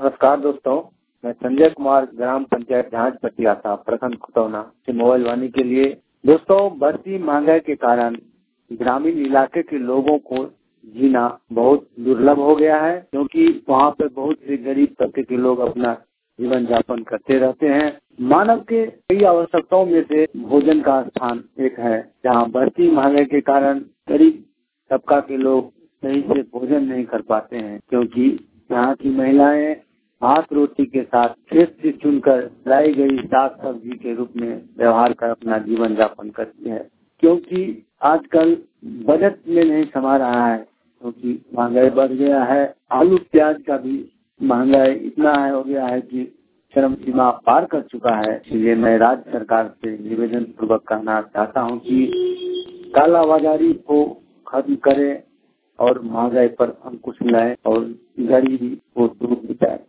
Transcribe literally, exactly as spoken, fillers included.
नमस्कार दोस्तों, मैं संजय कुमार ग्राम पंचायत झांझ पटियासा प्रखंड खुटौना से मोबाइल वाणी के लिए। दोस्तों, बढ़ती महंगाई के कारण ग्रामीण इलाके के लोगों को जीना बहुत दुर्लभ हो गया है, क्योंकि वहाँ पे बहुत से गरीब तबके के लोग अपना जीवन यापन करते रहते हैं। मानव के कई आवश्यकताओं में से भोजन का स्थान एक है, जहाँ बढ़ती महंगाई के कारण गरीब तबका के लोग सही से भोजन नहीं कर पाते हैं, क्योंकि यहाँ की महिलाएं हाथ रोटी के साथ खेत से चुनकर लाई गई साग सब्जी के रूप में व्यवहार कर अपना जीवन यापन करती है, क्योंकि आजकल बजट में नहीं समा रहा है, क्योंकि महंगाई बढ़ गया है। आलू प्याज का भी महंगाई इतना है हो गया है कि चरम सीमा पार कर चुका है। इसलिए मैं राज्य सरकार से निवेदन पूर्वक कहना चाहता हूँ कि कालाबाजारी को खत्म करे और महंगाई पर अंकुश लाए और गरीबी को दूर मिटाए।